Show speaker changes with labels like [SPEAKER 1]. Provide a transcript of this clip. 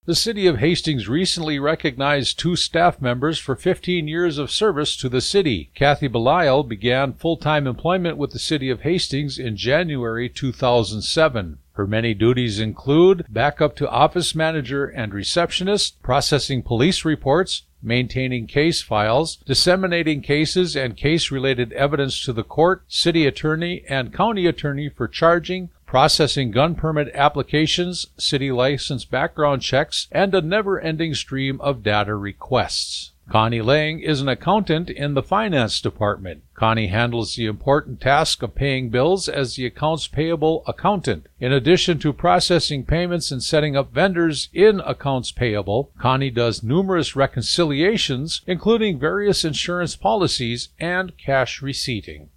[SPEAKER 1] The City of Hastings recently recognized 2 staff members for 15 years of service to the city. Kathy Belial began full-time employment with the City of Hastings in January 2007. Her many duties include backup to office manager and receptionist, processing police reports, maintaining case files, disseminating cases and case-related evidence to the court, city attorney, and county attorney for charging, processing gun permit applications, city license background checks, and a never-ending stream of data requests. Connie Lang is an accountant in the finance department. Connie handles the important task of paying bills as the accounts payable accountant. In addition to processing payments and setting up vendors in accounts payable, Connie does numerous reconciliations, including various insurance policies and cash receipting.